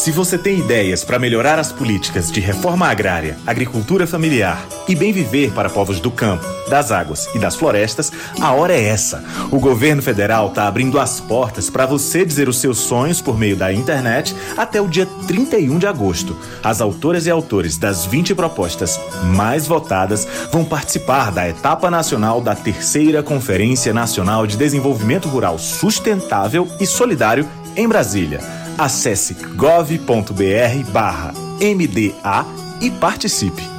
Se você tem ideias para melhorar as políticas de reforma agrária, agricultura familiar e bem viver para povos do campo, das águas e das florestas, a hora é essa. O governo federal está abrindo as portas para você dizer os seus sonhos por meio da internet até o dia 31 de agosto. As autoras e autores das 20 propostas mais votadas vão participar da etapa nacional da 3ª Conferência Nacional de Desenvolvimento Rural Sustentável e Solidário em Brasília. Acesse gov.br/MDA e participe.